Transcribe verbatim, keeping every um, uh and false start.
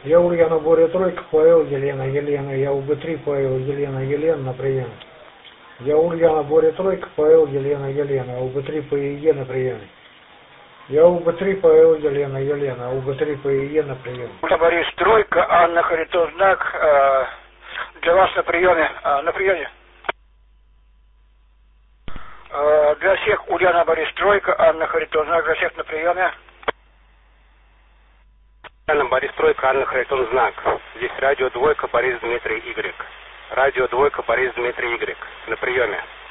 Я Ульяна, Боря, тройка, Павел, Елена, Елена. Я УБ-три, Павел, Елена, Елена, на приеме. Я Ульяна, Боря, тройка, Павел, Елена, Елена. УБ-три по ИЕ на приеме. Я УБ-три, Павел, Елена, Елена. УБ-три по ИЕ на приеме. Борис, тройка, Анна, Харитон, знак. Э, для вас на приеме. Э, на приеме. Э, для всех Ульяна, Борис, тройка, Анна, Харитон, знак. Для всех на приеме. Ульяна, Борис, тройка, Анна, Харитон, знак. Здесь радио двойка, Борис, Дмитрий, Y. Радио двойка, Борис, Дмитрий, Y. На приеме.